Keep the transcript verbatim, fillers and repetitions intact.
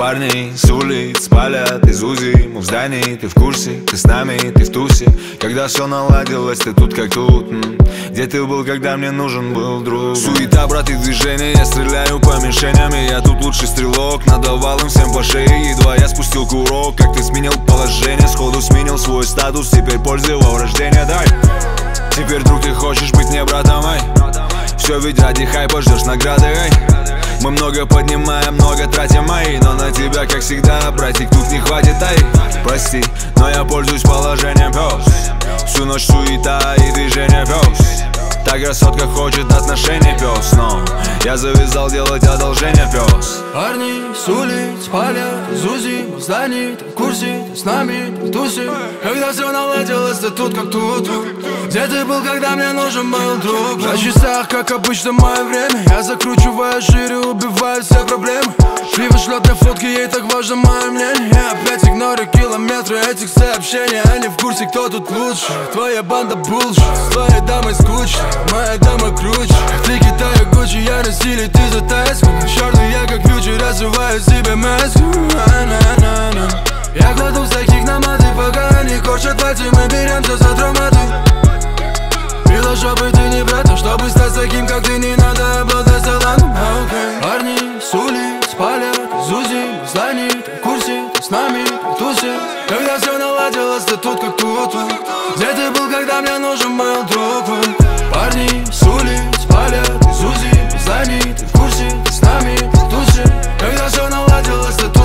Парни с улиц палят из УЗИ. Мы в здании, ты в курсе, ты с нами, ты в тусе. Когда все наладилось, ты тут как тут. Где ты был, когда мне нужен был друг? Суета, брат, и движение, я стреляю по мишеням. И я тут лучший стрелок, надавал им всем по шее. Едва я спустил курок, как ты сменил положение. Сходу сменил свой статус, теперь пользы во врождение. Дай, теперь, друг, ты хочешь быть мне братом, ай? Все ведь ради хайпа, ждешь награды, ай? Мы много поднимаем, много тратим, ай. Но на тебя, как всегда, братик, тут не хватит, ай. Прости, но я пользуюсь положением, пёс. Всю ночь суета и движение, пёс. Та красотка хочет отношений, пёс. Но я завязал делать одолжение, пёс. Парни с улиц палят из УЗИ. Мы в здании, ты в курсе, ты с нами, ты в тусе. Когда все наладилось, ты тут как тут. Где ты был, когда мне нужен был друг? На часах, как обычно, мое время. Я закручиваю шире, убиваю все проблемы. Шли шлет мне фотки, ей так важно мое мнение. Я опять игнорю километры этих сообщений. Они в курсе, кто тут лучше. Твоя банда булшит, с твоей дамой скучно. Моя дама круче. Ты Китая Гуччи, я на стиле, ты за тайском. Черный я как ключи, развиваю себе маску. Я кладу всяких на маты, пока они корчат пальцы. Мы беремся за травматы. Мило, чтобы ты не брат, а чтобы стать таким, как ты, не надо обладать талантом, okay. Парни с улиц палят из УЗИ. В здании, ты в курсе, ты с нами, ты в тусе. Когда все наладилось, ты тут как тут. Где ты был, когда мне нужен был друг? Парни с улиц палят из УЗИ. В здании, ты в курсе, ты с нами, ты в тусе. Когда все наладилось, ты тут.